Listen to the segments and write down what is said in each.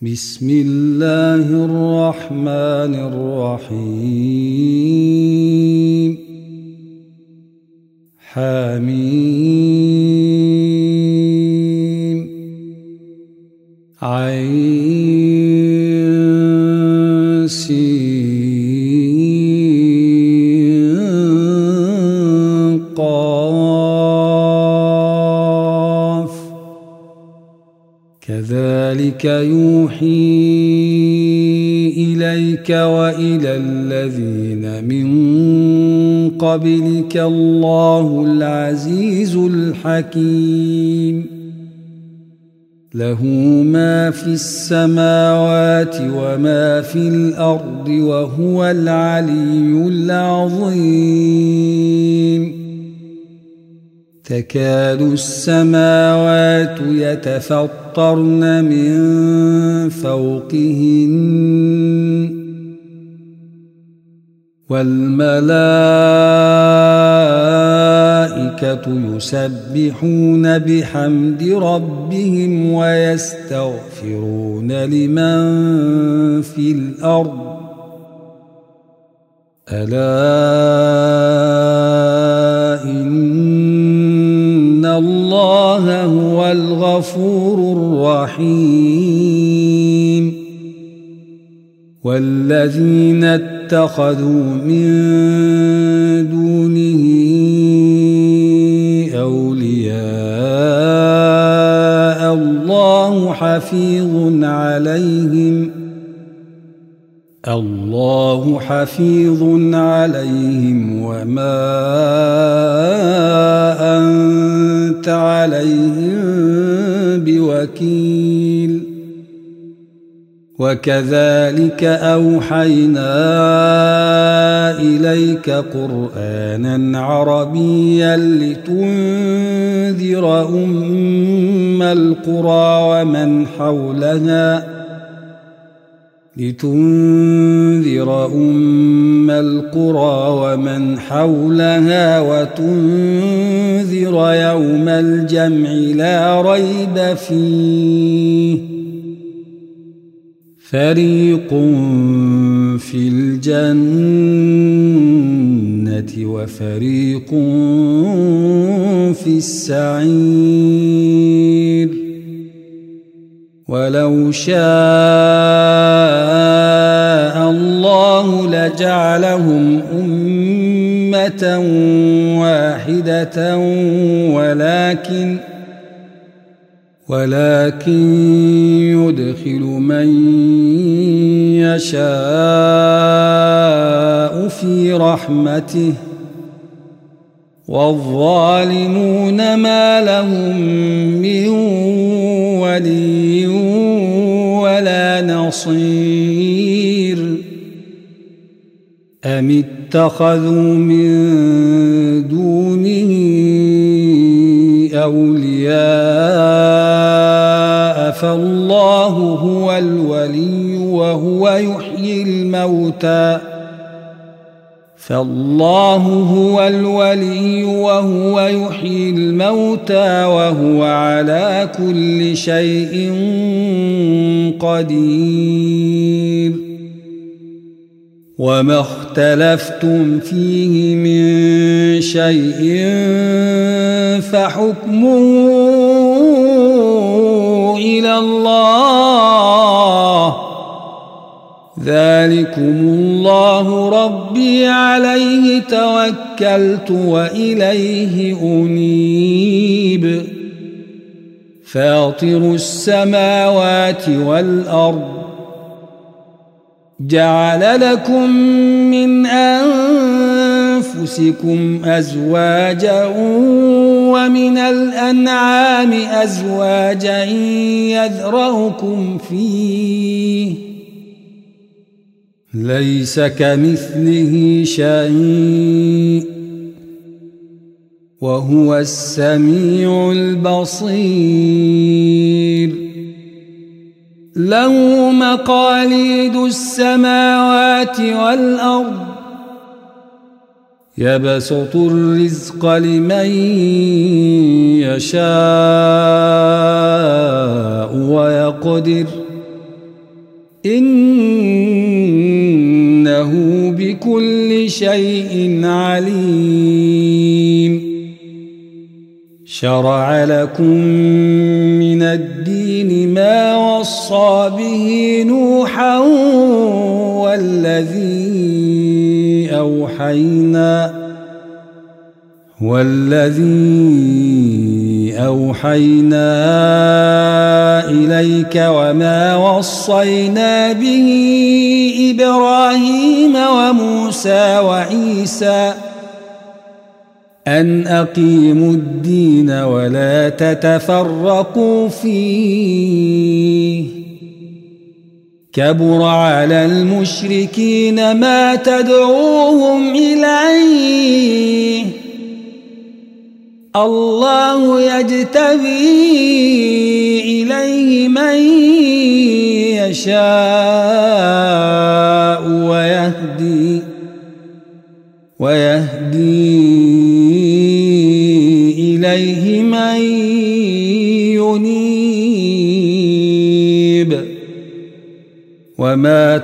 بسم الله الرحمن الرحيم حميم عين سين قاف كذلك يوحي إليك وإلى الذين من قبلك الله العزيز الحكيم له ما في السماوات وما في الأرض وهو العلي العظيم تكاد السماوات يتفطرن من فوقهن والملائكة يسبحون بحمد ربهم ويستغفرون لمن في الأرض ألا إن الله هو الغفور الرحيم والذين اتخذوا من دونه أولياء الله حفيظ عليهم وما أنت عليهم بوكيل وكذلك أوحينا إليك قرآنا عربيا لتنذر أم القرى ومن حولها وتنذر يوم الجمع لا ريب فيه فريق في الجنة وفريق في السعير ولو شاء الله لجعلهم أمة واحدة ولكن يدخل من يشاء في رحمته والظالمون ما لهم من ولي ولا نصير أم اتخذوا من دونه أولياء فالله هو الولي وهو يحيي الموتى وهو على كل شيء قدير وما اختلفتم فيه من شيء فحكمه إلى الله ذلكم الله ربي عليه توكلت وإليه أنيب فاطر السماوات والأرض جعل لكم من أنفسكم أزواجا ومن الأنعام أزواجا يذرأكم فيه ليس كمثله شيء وهو السميع البصير له مقاليد السماوات والأرض يبسط الرزق لمن يشاء ويقدر إنه بكل شيء عليم شرع لكم من الدين ما وصى به نوحا والذي أوحينا إليك وما وصينا به إبراهيم وموسى وعيسى أن أقيموا الدين ولا تتفرقوا فيه كبر على المشركين ما تدعوهم إليه الله يجتبي إليه من يشاء ويهدي إليه من ينيب وما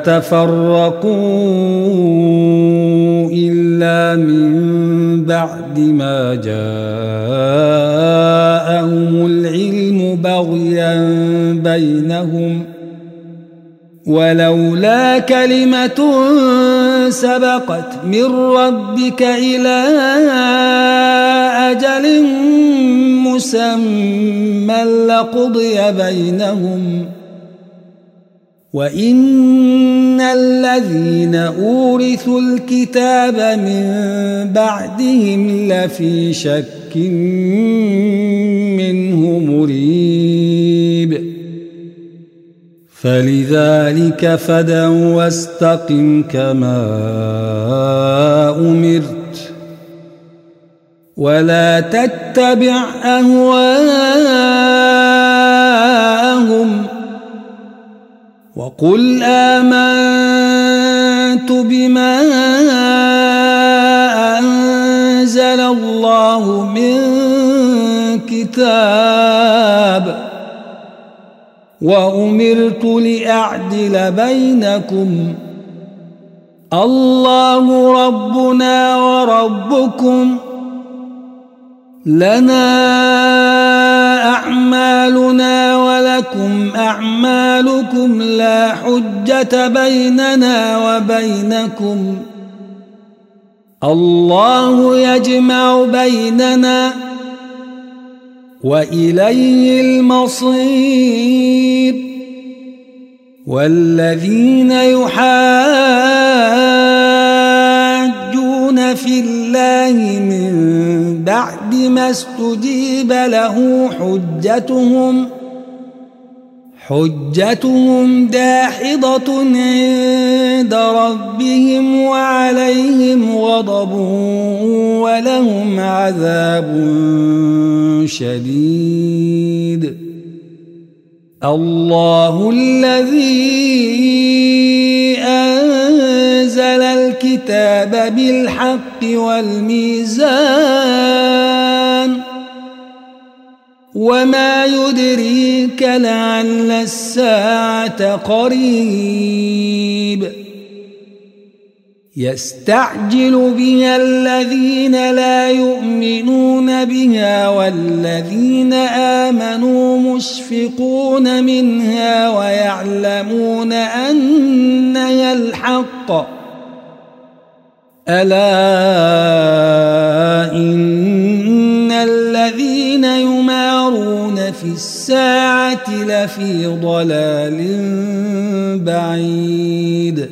تفرقوا إلا من بعد ما جاءهم العلم بغيا بينهم ولولا كلمة سبقت من ربك إلى أجل مسمى لقضي بينهم وإن الذين أورثوا الكتاب من بعدهم لفي شك منه مريب فلذلك فادع واستقم كما أمرت ولا تتبع أهواءهم وقل آمنت بما أنزل الله من كتاب وأمرت لأعدل بينكم الله ربنا وربكم لنا أعمالنا ولكم أعمالكم لا حجة بيننا وبينكم الله يجمع بيننا وإليه المصير والذين يحاجون في الله من بعد ما استجيب له حجتهم داحضة عند ربهم وعليهم غضب ولهم عذاب شديد الله الذي أنزل الكتاب بالحق والميزان وما يدريك لعل الساعة قريب يستعجل بها الذين لا يؤمنون بها والذين آمنوا مشفقون منها ويعلمون أنها الحق ألا إن الذين يمارون في الساعة لفي ضلال بعيد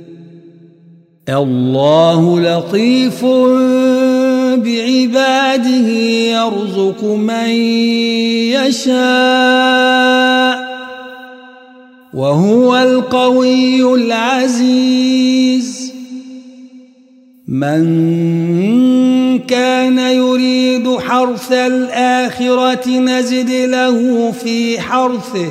الله لطيف بعباده يرزق من يشاء وهو القوي العزيز من كان يريد حرث الآخرة نزد له في حرثه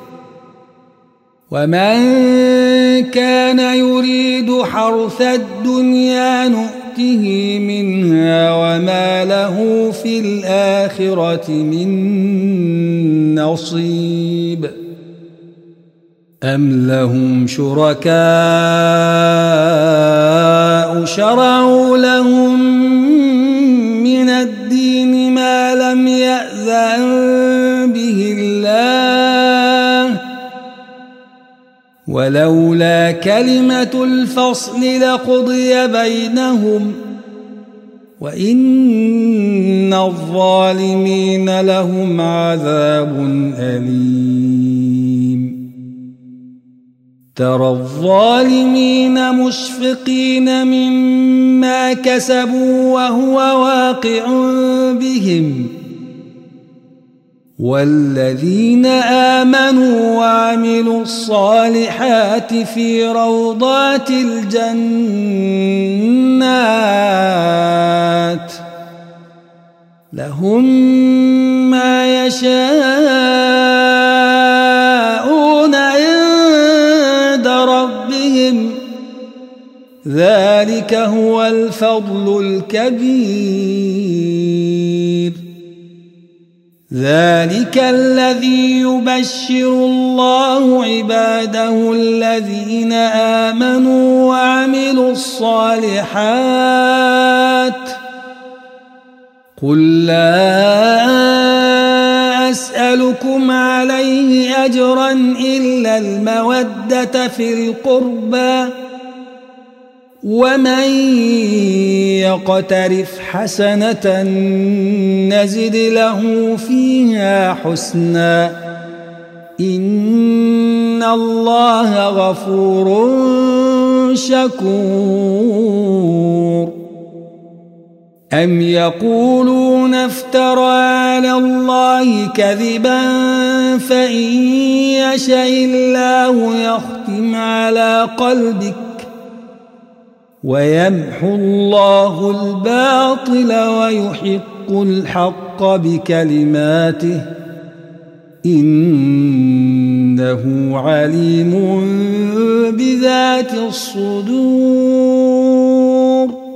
ومن كان يريد حرث الدنيا نؤته منها وما له في الآخرة من نصيب أم لهم شركاء شرعوا لهم من الدين ما لم يأذن به الله ولولا كلمة الفصل لقضي بينهم وإن الظالمين لهم عذاب أليم ترى الظالمين مشفقين مما كسبوا وهو واقع بهم والذين آمنوا وعملوا الصالحات في روضات الجنات لهم ما يشاءون عند ربهم ذلك هو الفضل الكبير ذلك الذي يبشر الله عباده الذين آمنوا وعملوا الصالحات قل لا أسألكم عليه أجرا إلا المودة في القربى ومن يقترف حسنة نزد له فيها حسنا إن الله غفور شكور أم يقولون افترى على الله كذبا فإن يشاء الله يختم على قلبك ويمحو الله الباطل ويحق الحق بكلماته إنه عليم بذات الصدور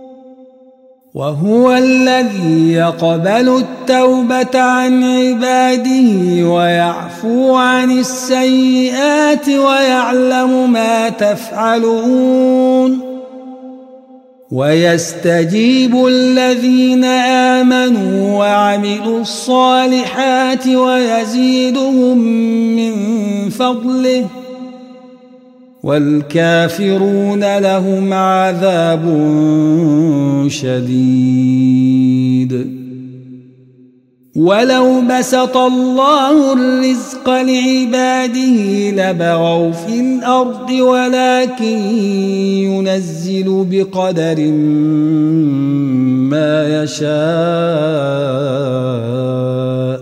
وهو الذي يقبل التوبة عن عباده ويعفو عن السيئات ويعلم ما تفعلون ويستجيب الذين آمنوا وعملوا الصالحات ويزيدهم من فضله والكافرون لهم عذاب شديد ولو بسط الله الرزق لعباده لبغوا في الأرض ولكن ينزل بقدر ما يشاء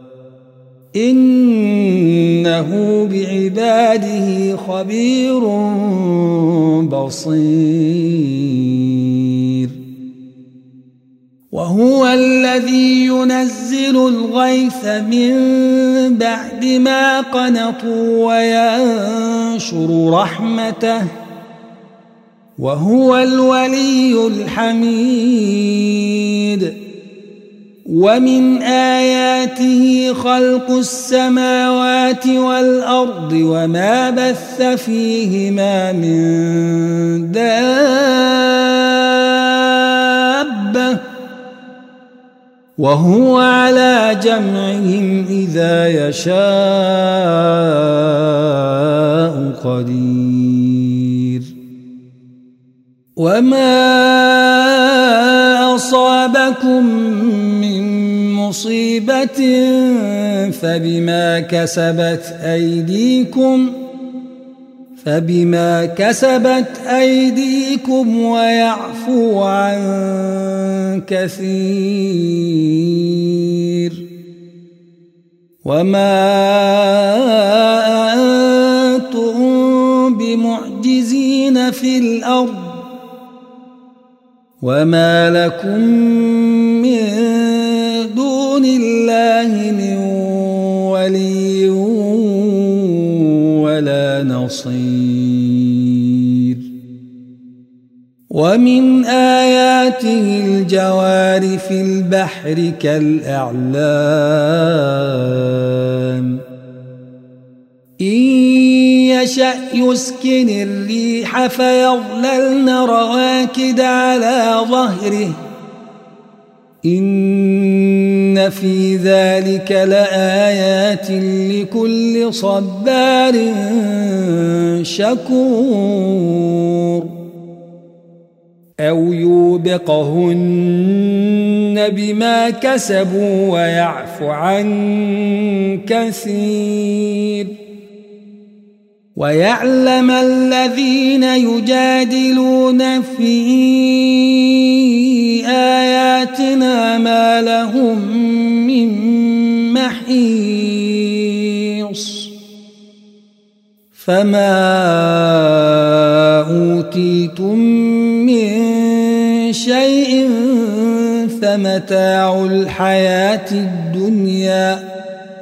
إنه بعباده خبير بصير وهو الذي ينزل الغيث من بعد ما قنطوا وينشر رحمته وهو الولي الحميد ومن آياته خلق السماوات والأرض وما بث فيهما من دابة وهو على جمعهم إذا يشاء قدير وما أصابكم من مصيبة فبما كسبت أيديكم ويعفو عن كثير وما أنتم بمعجزين في الأرض وما لكم من دون الله من ولي ولا نصير ومن آياته الجوار في البحر كالأعلام إن يشأ يسكن الريح فيظللن رواكد على ظهره إن في ذلك لآيات لكل صبار شكور أو يوبقهن بما كسبوا ويعفو عن كثير ويعلم الذين يجادلون في آياتنا ما لهم من محيص فما أوتيتم من شيء فمتاع الحياة الدنيا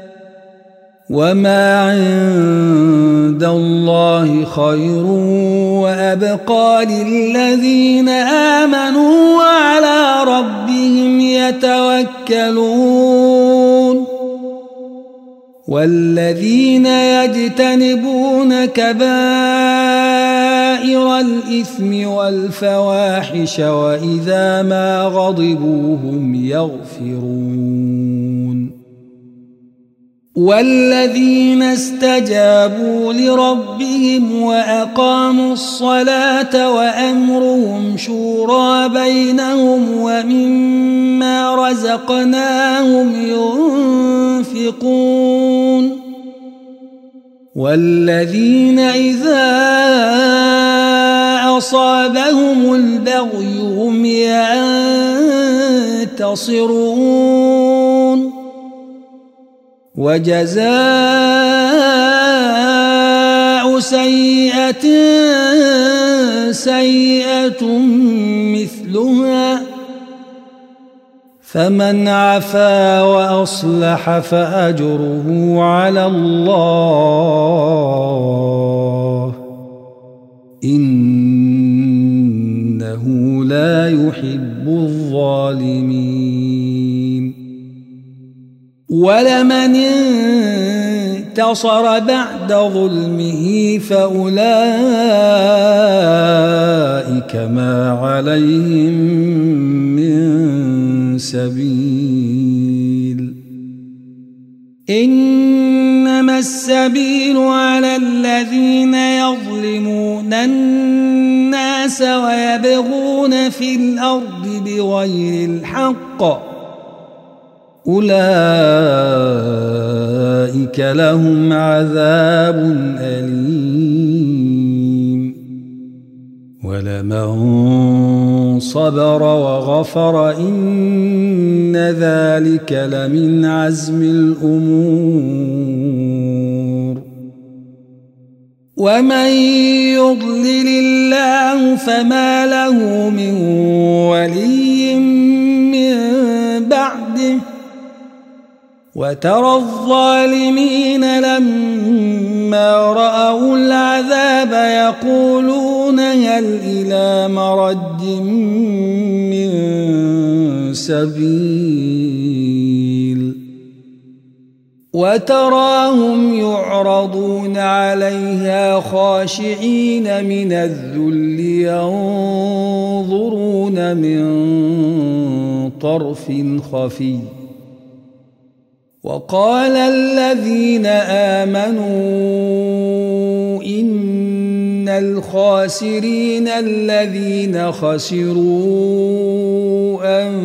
وما عند الله خير وأبقى للذين آمنوا وعلى ربهم يتوكلون والذين يجتنبون كبائر الإثم والفواحش وإذا ما غضبوا هم يغفرون والذين استجابوا لربهم وأقاموا الصلاة وأمرهم شورى بينهم ومما رزقناهم ينفقون والذين إذا أصابهم البغي هم ينتصرون وجزاء سيئة سيئة مثلها فمن عفا وأصلح فأجره على الله إنه لا يحب الظالمين ولمن انتصر بعد ظلمه فأولئك ما عليهم من سبيل إنما السبيل على الذين يظلمون الناس ويبغون في الأرض بغير الحق أولئك لهم عذاب أليم ولمن صبر وغفر إن ذلك لمن عزم الأمور ومن يضلل الله فما له من ولي من بعده وترى الظالمين لما رأوا العذاب يقولون هل إلى مرد من سبيل وتراهم يعرضون عليها خاشعين من الذل ينظرون من طرف خفي وقال الذين آمنوا إن الخاسرين الذين خسروا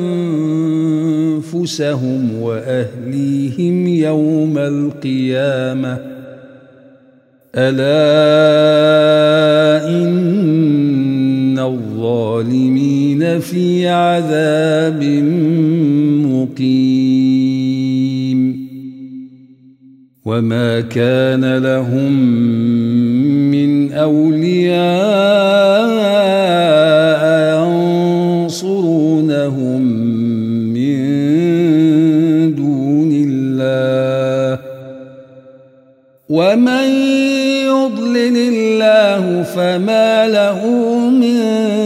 أنفسهم وأهليهم يوم القيامة ألا إن الظالمين في عذاب مقيم وما كان لهم من أولياء ينصرونهم من دون الله ومن يضلل الله فما له من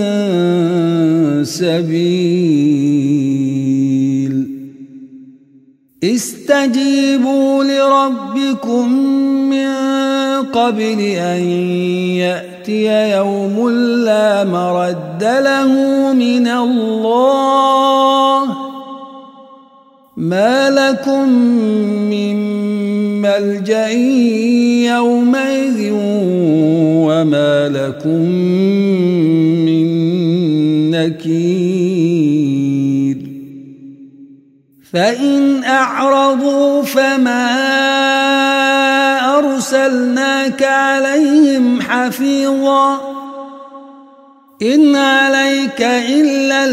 سبيل استجيبوا لربكم من قبل أن يأتي يوم لا مرد له من الله ما لكم من ملجأ يومئذ وما لكم من نكير فإن أعرضوا فما أرسلناك عليهم حفيظا إن عليك إلا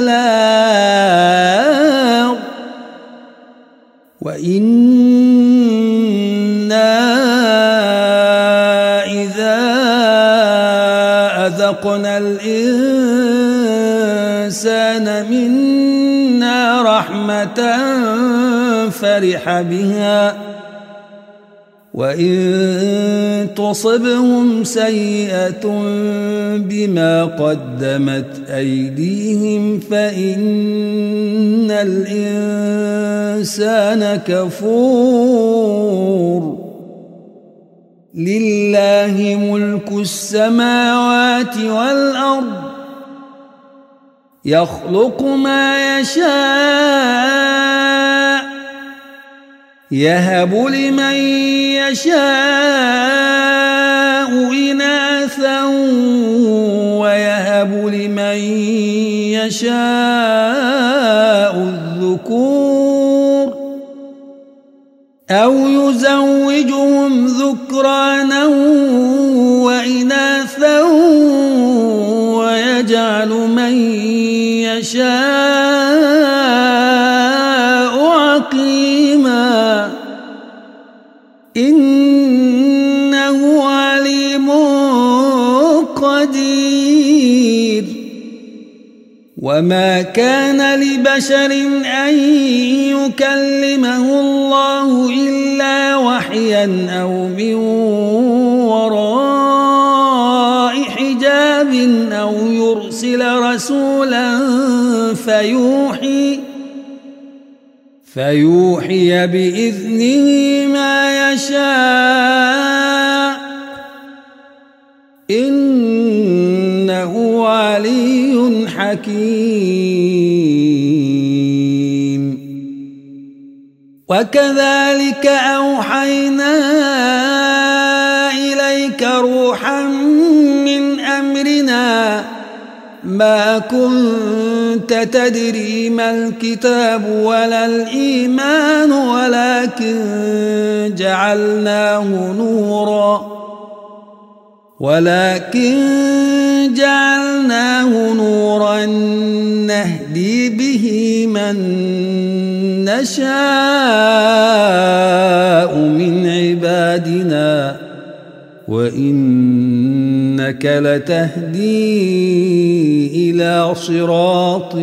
البلاغ وإنا إذا أذقنا الإنسان منا رحمة فرح بها وإن تصبهم سيئة بما قدمت أيديهم فإن الإنسان كفور لله ملك السماوات والأرض يخلق ما يشاء يهب لمن يشاء إناثا ويهب لمن يشاء الذكور أو يزوجهم ذكرانا وإناثا ويجعل من يشاء عقيما إنه عليم قدير وما كان لبشر أن يكلمه الله إلا وحيا أو من وراء حجاب أو يرسل رسولا فيوحي بإذنه ما يشاء إنه علي حكيم وكذلك أوحينا إليك روحا من أمرنا ما كنت تدري ما الكتاب ولا الإيمان ولكن جعلناه نورا نهدي به من نشاء من عبادنا وإنك لتهدي إلى صراط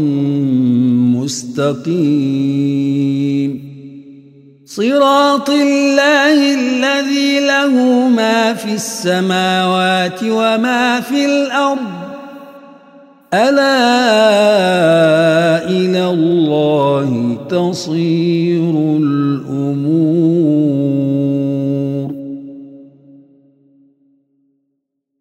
مستقيم صراط الله الذي له ما في السماوات وما في الأرض ألا إلى الله تصير